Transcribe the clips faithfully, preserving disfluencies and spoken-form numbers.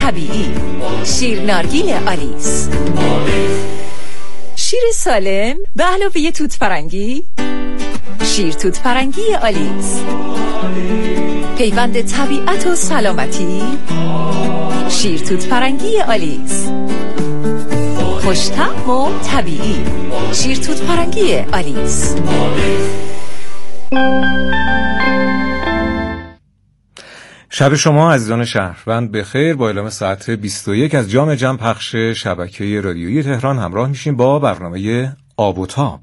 طبیعی. شیر نارگیل آلیس، شیر سالم به علاوه توت فرنگی. شیر توت فرنگی آلیس، پیوند طبیعت و سلامتی. شیر توت فرنگی آلیس، خوش‌طعم و طبیعی. شیر توت فرنگی آلیس. شب شما عزیزان شهروند بخیر. با اعلام ساعت بیست و یک از جام جم پخش شبکه رادیویی تهران همراه میشیم با برنامه آب و تاب.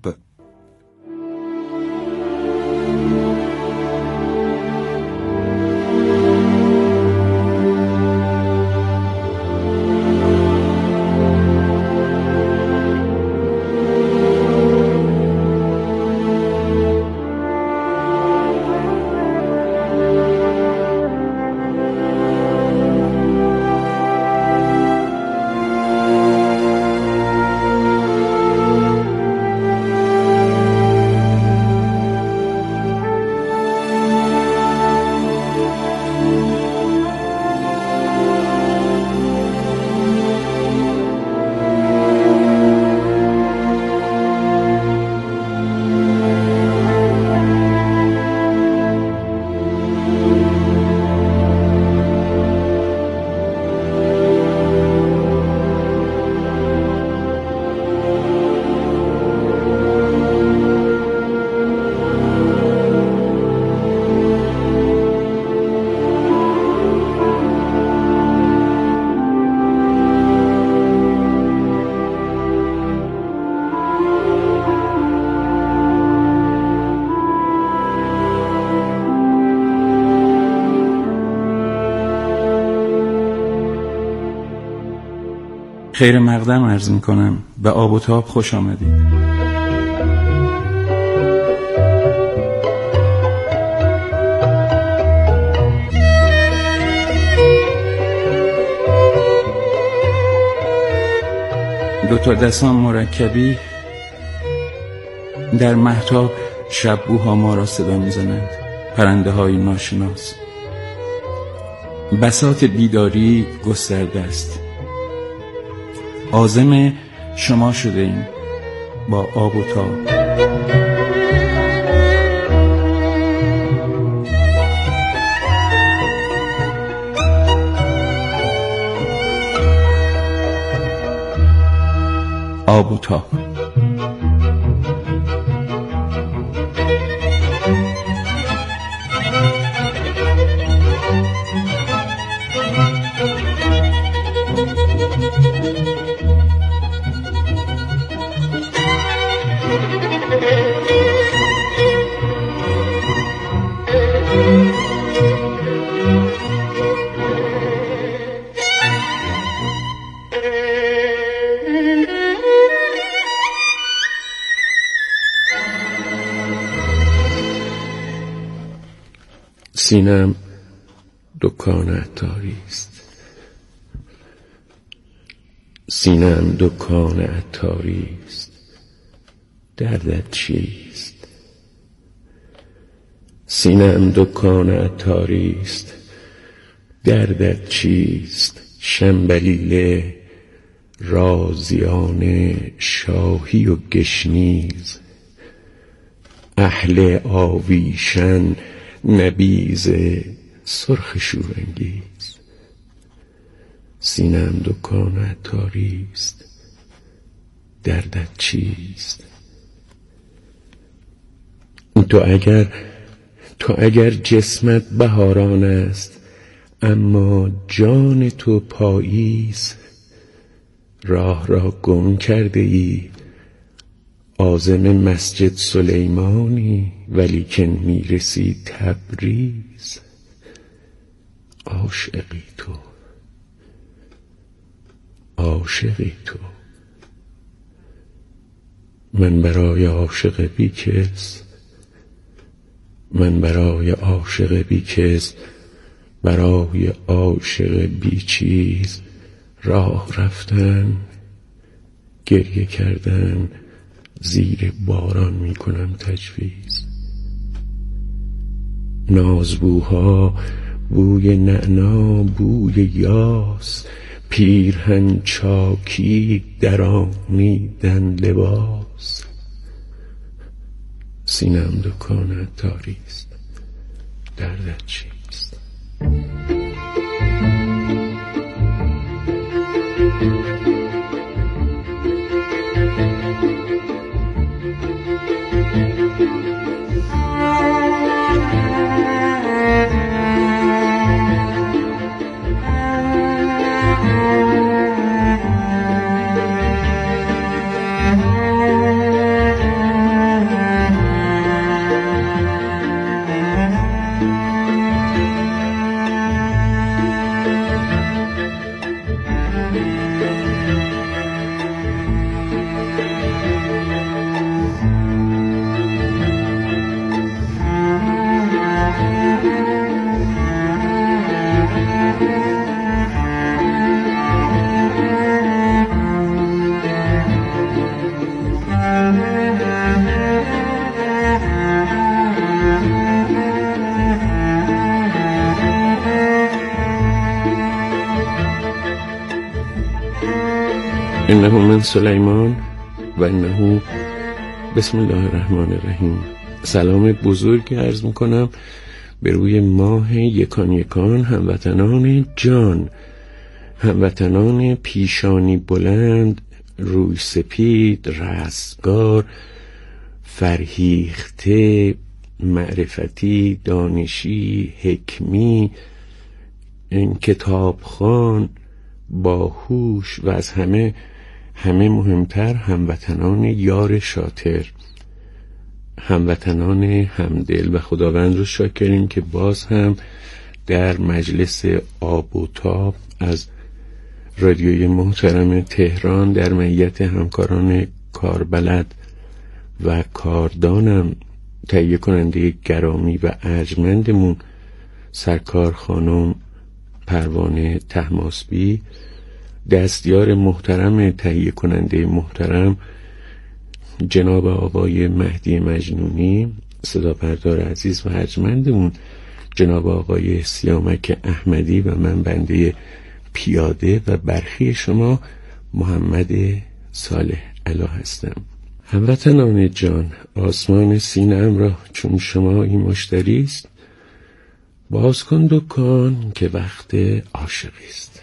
خیر مقدم عرض میکنم. به آب و تاب خوش آمدید. دو تا دستان مرکبی در مهتاب شب‌بوها ما را صدا میزنند، پرنده های ناشناس. بساط بیداری گسترده است. عازم شما شده ایم با آب و تاب. آب و تاب. سینم دکان عطاری است. سینم دکان عطاری است. دردت چیست؟ سینم دکان عطاری است. دردت چیست؟ شنبلیله، رازیان، شاهی و گشنیز، اهل آویشن، نبیز، سرخ شورانگیز. سینم دکان عطاری است. دردت چیست؟ تو اگر تو اگر جسمت بهاران است اما جان تو پاییز، راه را گم کرده ای، عازم مسجد سلیمانی ولیکن میرسی تبریز. عاشقی تو، عاشقی تو. من برای عاشق بیکس، من برای عاشق بیکس، برای عاشق بیچیز راه رفتن، گریه کردن، زیر باران میکنم تجویز. نازبوها بوی نعنا بوی یاس، پیرهن چاکی درآمیدن لباس. سینم دکان تاریست، دردت چیست؟ انه من سلیمان و انه بسم الله الرحمن الرحیم. سلام بزرگ عرض میکنم به روی ماه یکان یکان، هموطنان جان، هموطنان پیشانی بلند، روی سپید، رستگار، فرهیخته، معرفتی، دانشی، حکمی، کتابخوان، باهوش و از همه همه مهمتر هموطنان یار شاطر، هموطنان همدل. و خداوند رو شاکریم که باز هم در مجلس آب و تاب از رادیوی محترم تهران در معیت همکاران کاربلد و کاردانم، تهیه کننده گرامی و ارجمندمون سرکار خانم پروانه طهماسبی، دستیار محترم تهیه کننده محترم جناب آقای مهدی مجنونی، صدا بردار عزیز و ارجمندمون جناب آقای سیامک احمدی و من بنده پیاده و برخی شما محمد صالح علا هستم. هموطنان جان، آسمان سینه‌ام را چون شما این مشتری است، باز کن دکان که وقت عاشقی است.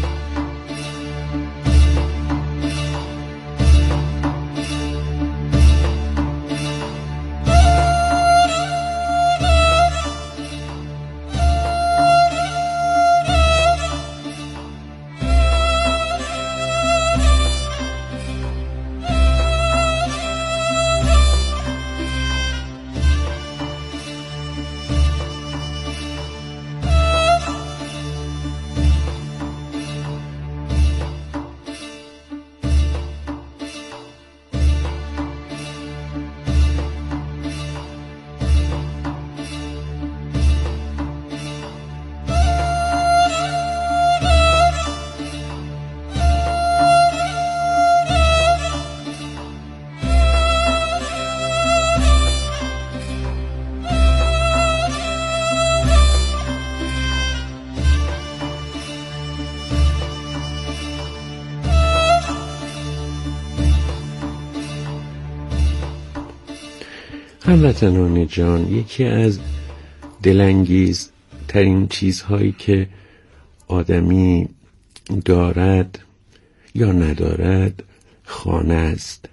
هموطنان جان، یکی از دلانگیز ترین چیزهایی که آدمی دارد یا ندارد خانه است.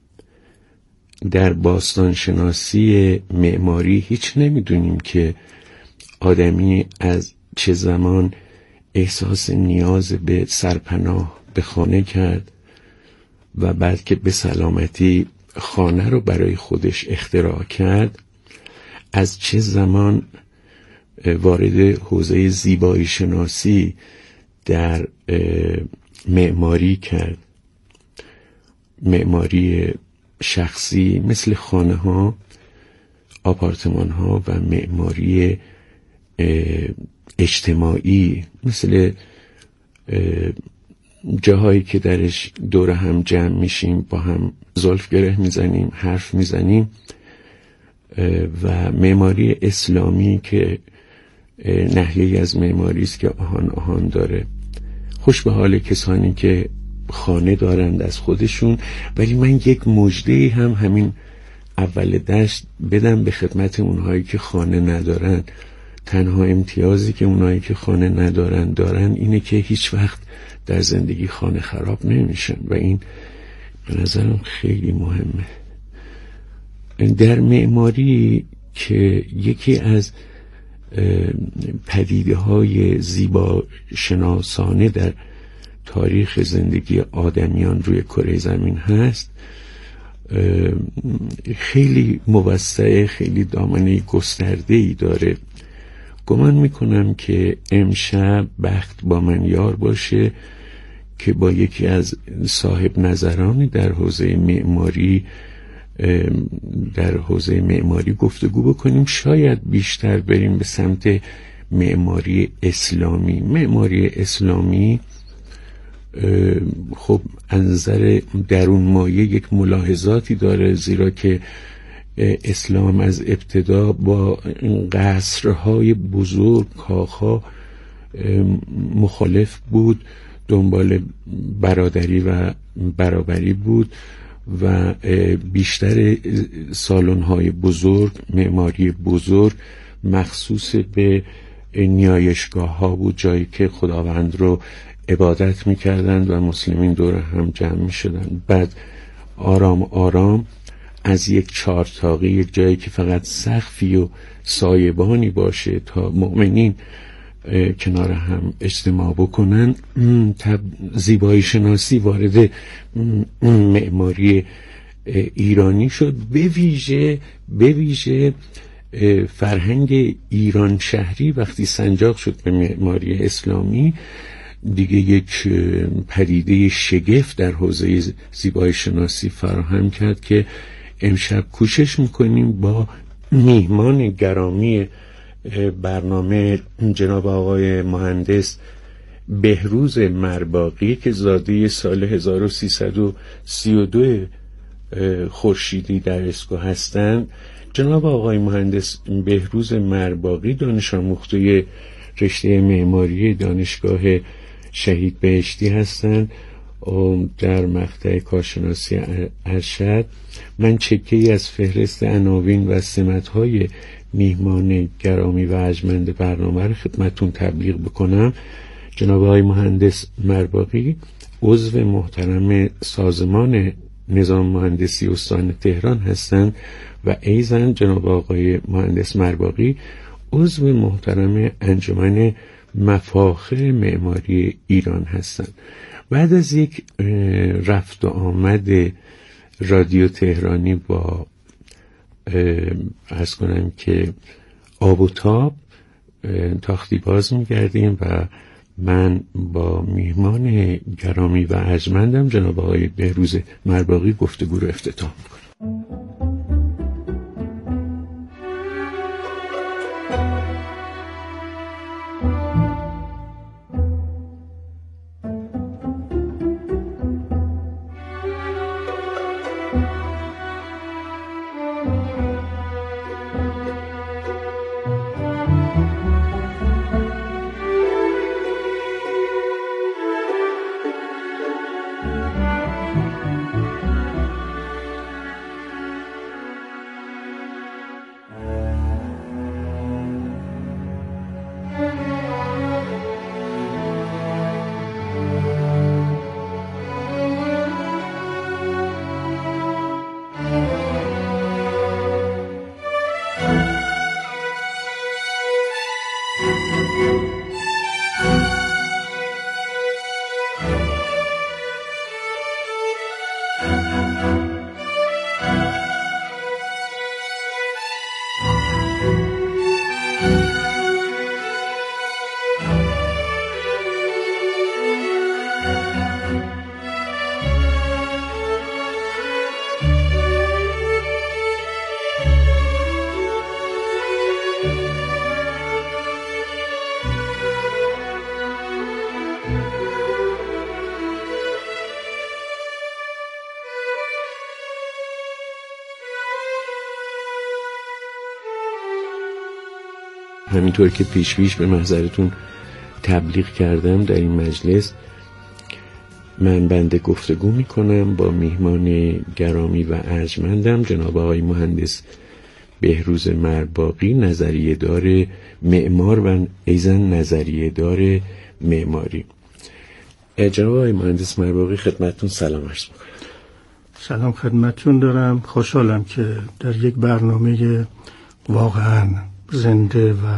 در باستانشناسی معماری هیچ نمیدونیم که آدمی از چه زمان احساس نیاز به سرپناه به خانه کرد و بعد که به سلامتی خانه رو برای خودش اختراع کرد، از چه زمان وارد حوزه زیبایی شناسی در معماری کرد، معماری شخصی مثل خانه ها، آپارتمان ها و معماری اجتماعی مثل جاهایی که درش دور هم جمع میشیم، با هم زلف گره میزنیم، حرف میزنیم، و معماری اسلامی که ناحیه‌ای از معماری است که آهان آهان داره. خوش به حال کسانی که خانه دارند از خودشون، ولی من یک مژده هم همین اول دشت بدم به خدمت اونهایی که خانه ندارن. تنها امتیازی که اونهایی که خانه ندارن دارن اینه که هیچ وقت در زندگی خانه خراب نمیشن و این به نظرم خیلی مهمه. در معماری که یکی از پدیده های زیبا شناسانه در تاریخ زندگی آدمیان روی کره زمین هست، خیلی موسع، خیلی دامنه گسترده‌ای داره. گمان میکنم که امشب بخت با من یار باشه که با یکی از صاحب نظرانی در حوزه معماری در حوزه معماری گفتگو بکنیم. شاید بیشتر بریم به سمت معماری اسلامی. معماری اسلامی خب از نظر درون مایه یک ملاحظاتی داره، زیرا که اسلام از ابتدا با قصرهای بزرگ کاخها مخالف بود، دنبال برادری و برابری بود و بیشتر سالن‌های بزرگ، معماری بزرگ مخصوص به نیایشگاه ها بود، جایی که خداوند رو عبادت می‌کردند و مسلمین دور هم جمع می‌شدند. بعد آرام آرام از یک چارتاقی، یک جایی که فقط سقفی و سایبانی باشه تا مؤمنین کنار هم اجتماع بکنن، زیبایی شناسی وارد معماری ایرانی شد. به ویژه به ویژه فرهنگ ایران شهری وقتی سنجاق شد به معماری اسلامی، دیگه یک پدیده شگفت در حوزه زیبایی شناسی فراهم کرد که امشب کوشش میکنیم با میهمان گرامی برنامه جناب آقای مهندس بهروز مرباقی که زاده سال هزار و سیصد و سی و دو خورشیدی در اسکو هستند. جناب آقای مهندس بهروز مرباقی دانش آموخته رشته معماری دانشگاه شهید بهشتی هستند در مقطع کارشناسی ارشد. من چکه‌ای از فهرست عناوین و سمت‌های میهمان گرامی و ارجمند برنامه رو خدمتتون تبلیغ بکنم. جناب آقای مهندس مرباقی عضو محترم سازمان نظام مهندسی استان تهران هستند و ایضاً جناب آقای مهندس مرباقی عضو محترم انجمن مفاخر معماری ایران هستند. بعد از یک رفت و آمد رادیو تهرانی با عرض کنم که آب و تاب تاختی باز می‌گردیم و من با میهمان گرامی و ارجمندم جناب آقای بهروز مرباقی گفتگو رو افتتاح می‌کنم. همینطور که پیش پیش به محضرتون تبلیغ کردم در این مجلس، من بنده گفتگو میکنم با میهمان گرامی و ارجمندم جناب آقای مهندس بهروز مرباقی، نظریه دار معمار و ایضاً نظریه دار معماری. جناب آقای مهندس مرباقی خدمتتون سلام عرض میکنم. سلام خدمتتون دارم. خوشحالم که در یک برنامه واقعاً زنده و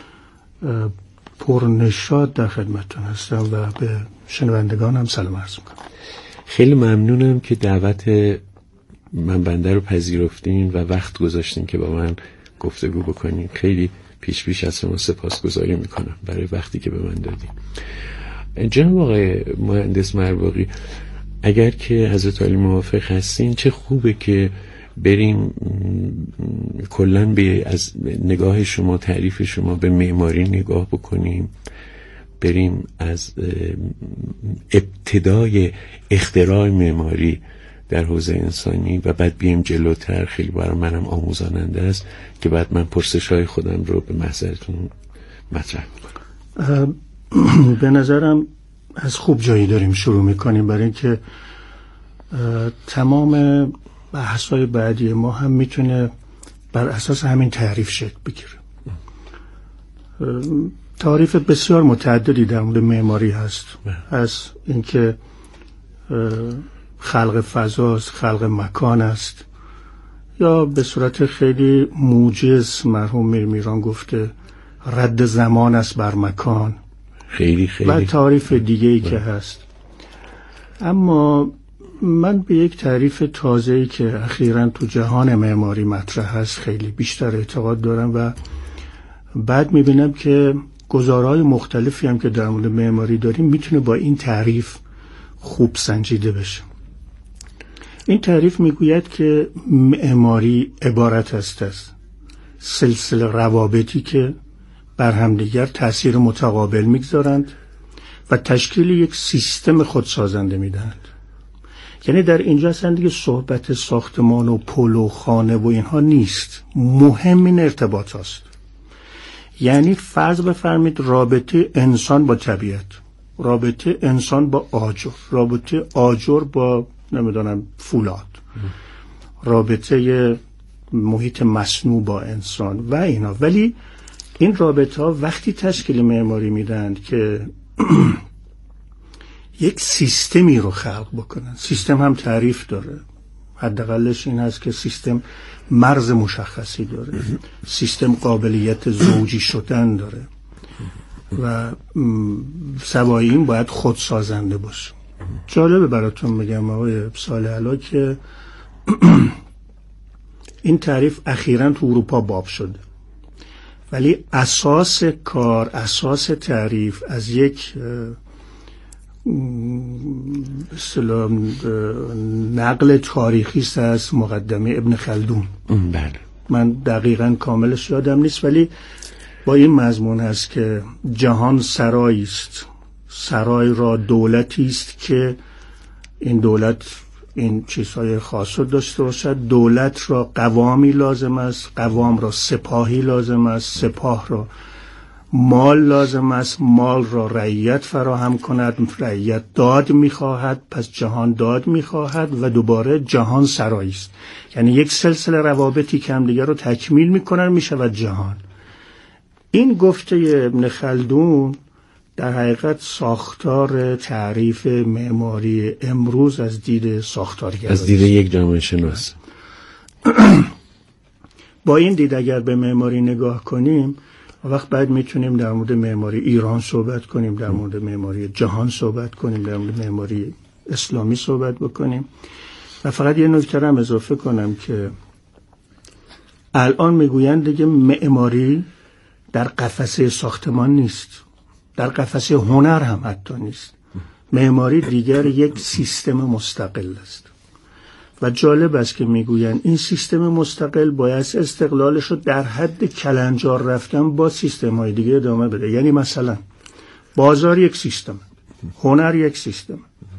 پرنشاط در خدمتتون هستم و به شنوندگانم سلام عرض میکنم. خیلی ممنونم که دعوت من بنده رو پذیرفتین و وقت گذاشتین که با من گفتگو بکنین. خیلی پیش پیش از شما سپاسگزاری میکنم برای وقتی که به من دادین. جناب آقای مهندس مرباقی، اگر که حضرت عالی موافق هستین، چه خوبه که بریم کلن به از نگاه شما، تعریف شما به معماری نگاه بکنیم، بریم از ابتدای اختراع معماری در حوزه انسانی و بعد بیم جلوتر. خیلی برای منم آموزاننده است که بعد من پرسش‌های خودم رو به محضرتون مطرح میکنم. به نظرم از خوب جایی داریم شروع میکنیم، برای اینکه تمام بحث‌های بعدی ما هم میتونه بر اساس همین تعریف شکل بگیره. تعریف بسیار متعددی در مورد معماری هست، از اینکه خلق فضاست، خلق مکان است، یا به صورت خیلی موجز مرحوم میرمیران گفته رد زمان است بر مکان، خیلی خیلی و تعریف دیگه‌ای که هست. اما من به یک تعریف تازه‌ای که اخیراً تو جهان معماری مطرح هست خیلی بیشتر اعتقاد دارم و بعد می‌بینم که گزارهای مختلفی هم که در مورد معماری داریم میتونه با این تعریف خوب سنجیده بشه. این تعریف میگوید که معماری عبارت است از سلسله روابطی که بر همدیگر تأثیر متقابل میگذارند و تشکیل یک سیستم خودسازنده میدهند. یعنی در اینجا اصلا دیگه صحبت ساختمان و پل و خانه و اینها نیست، مهم این ارتباط هست. یعنی فرض بفرمید رابطه انسان با طبیعت، رابطه انسان با آجر، رابطه آجر با نمیدونم فولاد، رابطه محیط مصنوع با انسان و اینا. ولی این رابطه ها وقتی تشکیل معماری میدن که یک سیستمی رو خلق بکنن. سیستم هم تعریف داره، حداقلش این هست که سیستم مرز مشخصی داره، سیستم قابلیت زوجی شدن داره و سوای این باید خودسازنده باشه. جالبه براتون بگم آقای صالح علا که این تعریف اخیراً تو اروپا باب شده، ولی اساس کار، اساس تعریف از یک اصطلاح نقل تاریخی است از مقدمه ابن خلدون. بله. من دقیقاً کاملش یادم نیست، ولی با این مضمون هست که جهان سرایی است، سرای را دولتی است که این دولت این چیزهای خاص رو داشته باشد. دولت را قوامی لازم است، قوام را سپاهی لازم است، سپاه را مال لازم است، مال را رعیت فراهم کند، رعیت داد میخواهد، پس جهان داد میخواهد و دوباره جهان سرایی است. یعنی یک سلسله روابطی که هم دیگر رو تکمیل میکنن میشود جهان. این گفته ابن خلدون در حقیقت ساختار تعریف معماری امروز از دید ساختارگرایی، از دید یک جامعه شناس. با این دید اگر به معماری نگاه کنیم، وقت بعد میتونیم در مورد معماری ایران صحبت کنیم، در مورد معماری جهان صحبت کنیم، در مورد معماری اسلامی صحبت بکنیم. و فقط یه نکته هم اضافه کنم که الان میگویند دیگه معماری در قفسه ساختمان نیست، در قفسه هنر هم حتی نیست. معماری دیگر یک سیستم مستقل است و جالب است که میگویند این سیستم مستقل باید استقلالش رو در حد کلنجار رفتن با سیستم های دیگه ادامه بده. یعنی مثلا بازار یک سیستم، هنر یک سیستم،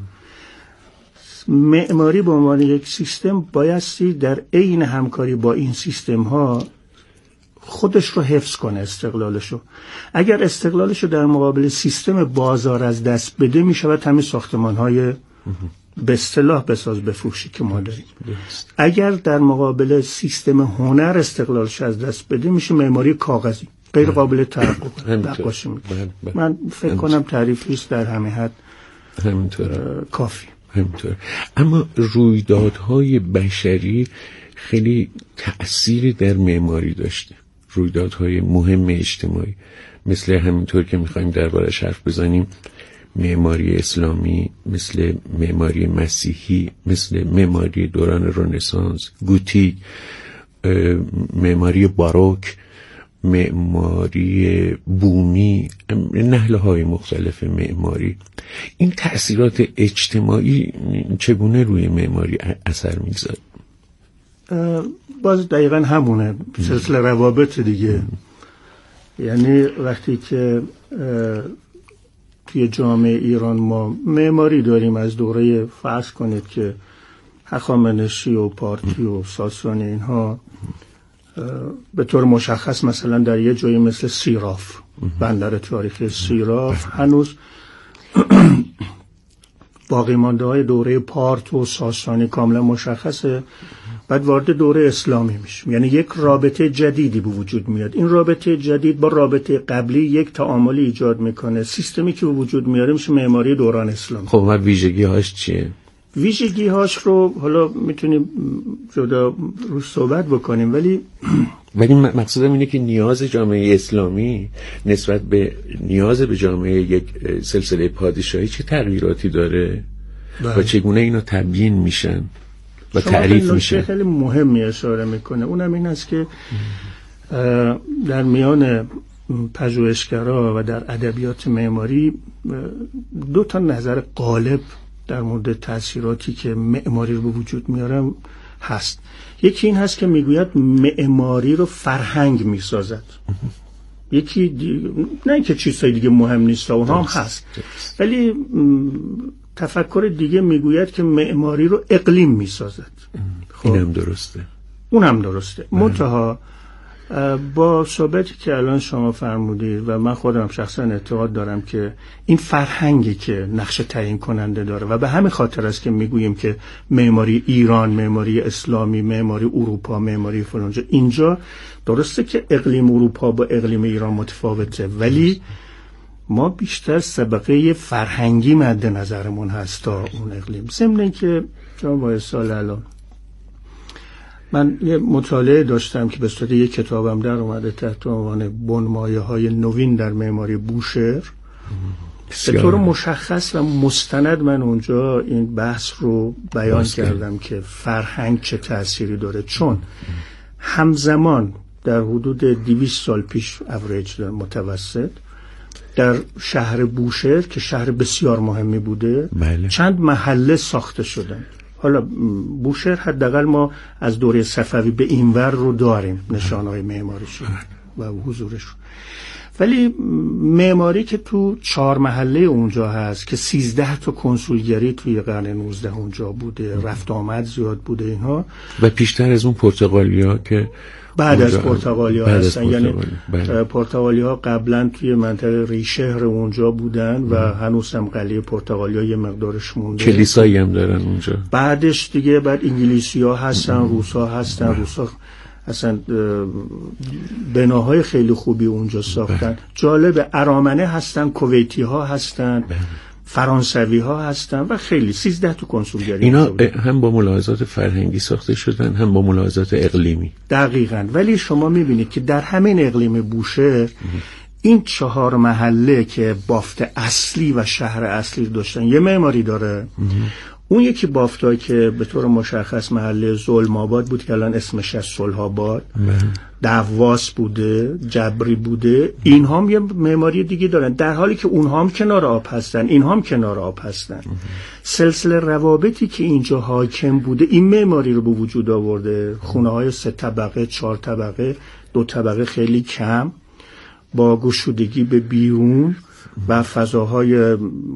معماری به عنوان یک سیستم بایستی در عین همکاری با این سیستم ها خودش رو حفظ کنه، استقلالشو. اگر استقلالشو در مقابل سیستم بازار از دست بده، میشود همین ساختمان‌های به اصطلاح بساز بفروشی که ما داریم. اگر در مقابل سیستم هنر استقلالش از دست بده، میشه معماری کاغذی، غیر قابل تحقق. نقاشی میکنه. من فکر کنم تعریفی است در همه حد همینطور کافی. همینطور. اما رویدادهای بشری خیلی تأثیری در معماری داشته، رویدادهای مهم اجتماعی، مثل همینطور که میخوایم دربارش حرف بزنیم معماری اسلامی، مثل معماری مسیحی، مثل معماری دوران رنسانس، گوتیک، معماری باروک، معماری بومی، نحله‌های مختلف معماری. این تأثیرات اجتماعی چگونه روی معماری اثر می‌گذاره؟ باز دقیقا همونه، سلسله روابط دیگه. یعنی وقتی که توی جامعه ایران ما معماری داریم از دوره فرض کنید که هخامنشی و پارتی و ساسانی، اینها به طور مشخص مثلا در یه جایی مثل سیراف، بندر تاریخی سیراف هنوز باقی مانده های دوره پارت و ساسانی کاملا مشخصه. بعد وارد دوره اسلامی میشیم، یعنی یک رابطه جدیدی به وجود میاد. این رابطه جدید با رابطه قبلی یک تعاملی ایجاد میکنه، سیستمی که به وجود میاره میشه معماری دوران اسلامی. خب ما ویژگی هاش چیه؟ ویژگی هاش رو حالا میتونیم جدا روش صحبت بکنیم، ولی ولی مقصودم اینه که نیاز جامعه اسلامی نسبت به نیاز به جامعه یک سلسله پادشاهی چه تغییراتی داره بله. و چگونه اینا تبیین میشن و تعریف میشن. خیلی مهمی اشاره میکنه، اونم این است که در میان پژوهشگرا و در ادبیات معماری دو تا نظر غالب در مورد تأثیراتی که معماری رو به وجود میارم هست. یکی این هست که میگوید معماری رو فرهنگ میسازد. یکی دی... نه اینکه چیزهای دیگه مهم نیست، اونها هم هست، ولی تفکر دیگه میگوید که معماری رو اقلیم میسازد. خب اینم درسته، اونم درسته. منتها با صحبتی که الان شما فرمودید و من خودم شخصا اعتقاد دارم که این فرهنگی که نقش تعیین کننده داره و به همین خاطر است که میگوییم که معماری ایران، معماری اسلامی، معماری اروپا، معماری فلانجا، اینجا درسته که اقلیم اروپا با اقلیم ایران متفاوته، ولی ما بیشتر سابقه فرهنگی مد نظرمون هست تا اون اقلیم. ضمن اینکه شما با سال الان من یه مطالعه داشتم که به صورت یک کتابم در اومده تحت عنوان بنمایه‌های نوین در معماری بوشهر. به طور مشخص و مستند من اونجا این بحث رو بیان باسته. کردم که فرهنگ چه تأثیری داره، چون همزمان در حدود دویست سال پیش اوریج در متوسط در شهر بوشهر که شهر بسیار مهمی بوده بله. چند محله ساخته شدن. حالا بوشهر حداقل ما از دوره صفوی به اینور رو داریم نشانهای معماریش و حضورش، ولی معماری که تو چهار محله اونجا هست که سیزده تا کنسولگری توی قرن نوزده اونجا بوده، رفت آمد زیاد بوده اینها، و پیشتر از اون پرتغالیا که بعد از پرتغالیا هستن، یعنی پرتغالیا قبلا توی منطقه ریشهر اونجا بودن و هنوز هم قلعه پرتغالیا یه مقدارش مونده، کلیسایی هم دارن اونجا. بعدش دیگه بعد انگلیسی ها هستن، روس ها هستن، روس ها اصلا بناهای خیلی خوبی اونجا ساختن. جالب، ارامنه هستن، کویتی ها هستن، فرانسوی ها هستن و خیلی سیزده تا کنسولگری. اینا هم با ملاحظات فرهنگی ساخته شدن هم با ملاحظات اقلیمی. دقیقاً. ولی شما میبینید که در همین اقلیم بوشهر این چهار محله که بافت اصلی و شهر اصلی داشتن یه معماری داره. اون یکی بافتایی که به طور مشخص محله ظلم آباد بود که الان اسمش از صلح آباد، دواس بوده، جبری بوده، اینها هم یه معماری دیگه دارن، در حالی که اونها هم کنار آب هستن، اینها هم کنار آب هستن. سلسله روابطی که اینجا حاکم بوده این معماری رو به وجود آورده. خونه های سه طبقه، چهار طبقه، دو طبقه خیلی کم، با گشودگی به بیرون و فضاهای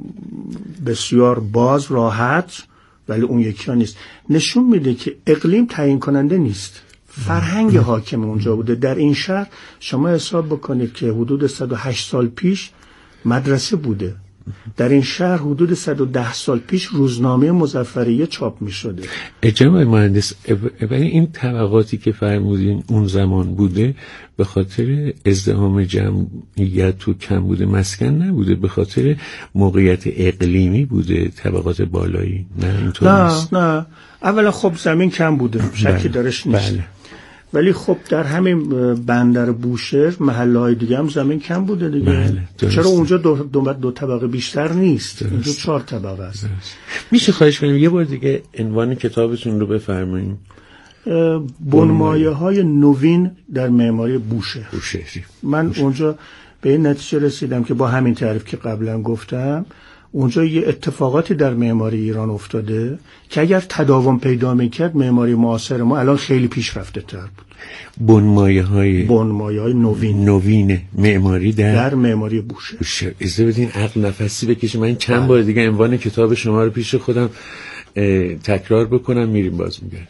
بسیار باز راحت، ولی اون یکی ها نیست. نشون میده که اقلیم تعیین کننده نیست، فرهنگ حاکم اونجا بوده. در این شهر شما حساب بکنید که حدود صد و هشت سال پیش مدرسه بوده. در این شهر حدود صد و ده سال پیش روزنامه مظفریه چاپ می شده. جناب مهندس، ولی این طبقاتی که فرمودین اون زمان بوده به خاطر ازدحام جمعیت تو کم بوده مسکن نبوده، به خاطر موقعیت اقلیمی بوده، طبقات بالایی. نه اینطور نه نیست. نه اولا خب زمین کم بوده، شکی بله. درش نیست. بله. ولی خب در همین بندر بوشهر محله‌های دیگه هم زمین کم بوده دیگه. بله. چرا اونجا دو, دو, دو طبقه بیشتر نیست؟ درست. اینجا چهار طبقه است. درست. میشه خواهش کنیم یه بار دیگه عنوان کتابتون رو بفرمایید؟ بنمایه های نوین در معماری بوشهر. بوشهری. من بوشهر. اونجا به این نتیجه رسیدم که با همین تعریف که قبلا گفتم اونجا یه اتفاقاتی در معماری ایران افتاده که اگر تداوم پیدا میکرد معماری معاصر ما الان خیلی پیشرفته تر بود. بنمایه های بنمایه های نوین نوین معماری در, در معماری بوشهر. بوشهر. اجازه بدین عقل نفسی بکشم. من چند بار دیگه عنوان کتاب شما رو پیش خودم تکرار بکنم، میریم باز میگردیم.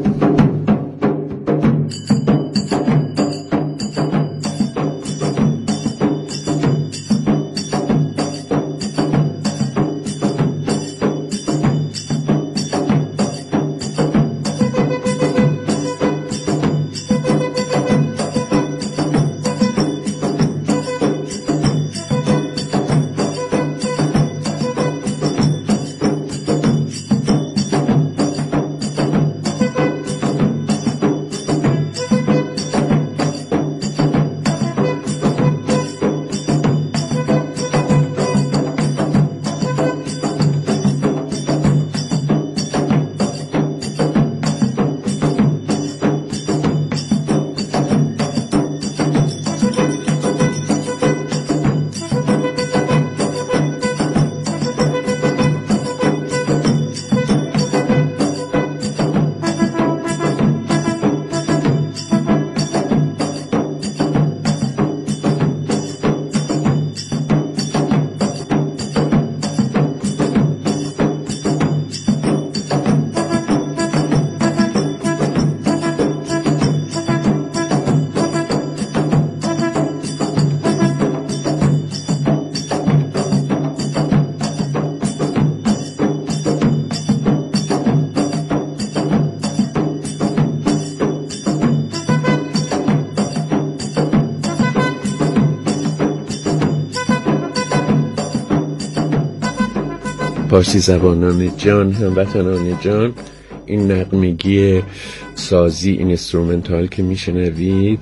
پارسی زبانان جان، هموطنان جان، این نغمگی سازی، این اینسترومنتال که میشنوید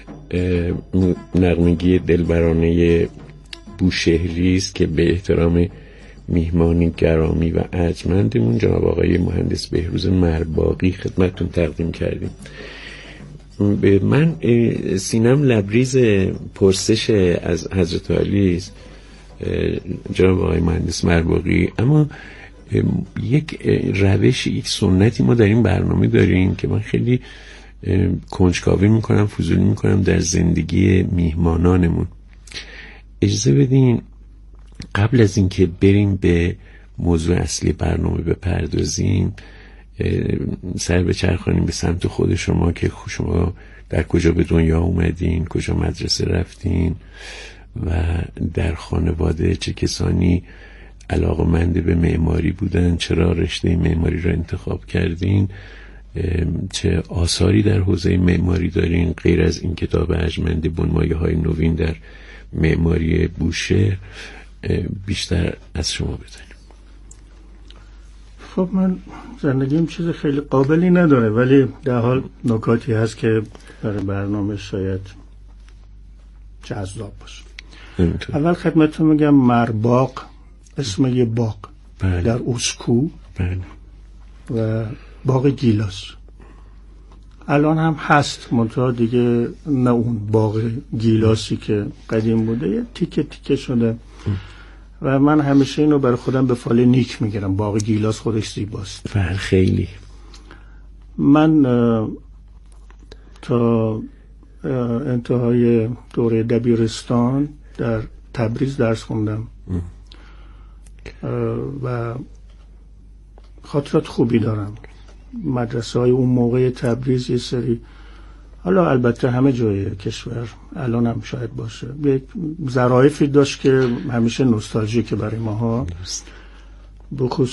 نغمگی دلبرانه بوشهری است که به احترام میهمانی گرامی و ارجمندمون جناب آقای مهندس بهروز مرباقی خدمتتون تقدیم کردیم. به من سینم لبریز پرسش از حضرت عالی است جناب آقای مهندس مرباقی، اما یک روش، یک سنتی ما در این برنامه داریم که من خیلی کنجکاوی میکنم، فضولی میکنم در زندگی میهمانانمون. اجازه بدین قبل از اینکه بریم به موضوع اصلی برنامه بپردازیم سر بچرخانیم به سمت خود شما که شما در کجا به دنیا اومدین، کجا مدرسه رفتین و در خانواده چه کسانی علاقه‌مند به معماری بودن، چرا رشته معماری را انتخاب کردین، چه آثاری در حوزه معماری دارین غیر از این کتاب ارجمند بنمایه‌های نوین در معماری بوشهر، بیشتر از شما بدانیم. خب من زندگیم چیز خیلی قابلی نداره، ولی در حال نکاتی هست که برای برنامه شاید جذاب باشه. اول خدمتتون میگم مرباق اسم یه باغ بله. در اسکو بله. و باغ گیلاس الان هم هست، منتها دیگه نه اون باغ گیلاسی که قدیم بوده، یه تیکه تیکه شده ام. و من همیشه اینو برای خودم به فال نیک میگیرم، باغ گیلاس خودش زیباست. بله خیلی. من تا انتهای دوره دبیرستان در تبریز درس خوندم و خاطرات خوبی دارم. مدرسه های اون موقع تبریز یه سری حالا البته همه جای کشور الان هم شاید باشه، یک ظرافی داشت که همیشه نوستالژیکه برای ماها، بخصوص